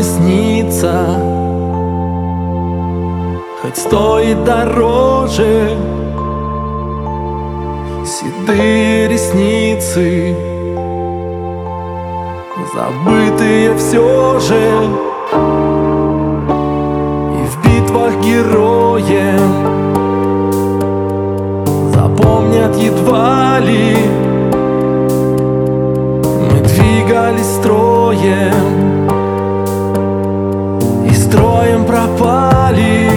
снится, хоть стоит дороже. Седые ресницы, забытые все же, и в битвах героем запомнят едва ли. Мы двигались строем и строем пропали.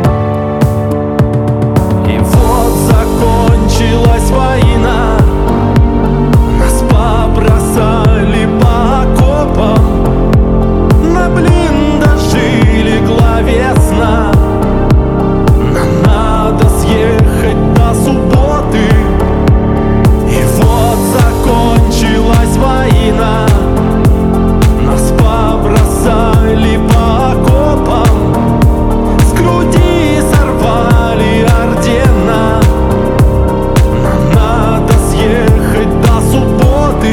И вот закончилась война, нас побросали по окопам, на блиндажи легла весна. Нам надо съехать до субботы. И вот закончилась война, нас побросали по окопам, с груди сорвали ордена. Нам надо съехать до субботы.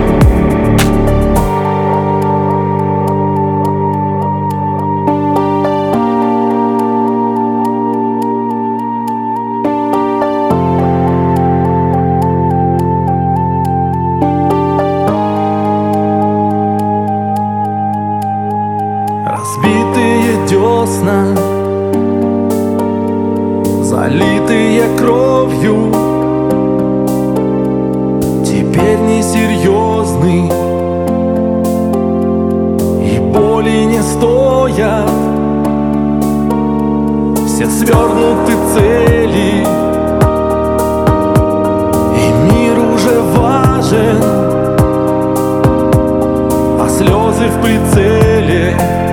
Разбитые десна, залитые кровью, теперь несерьезный, и боли не стоят. Все свернуты цели, и мир уже важен, а слезы в прицеле.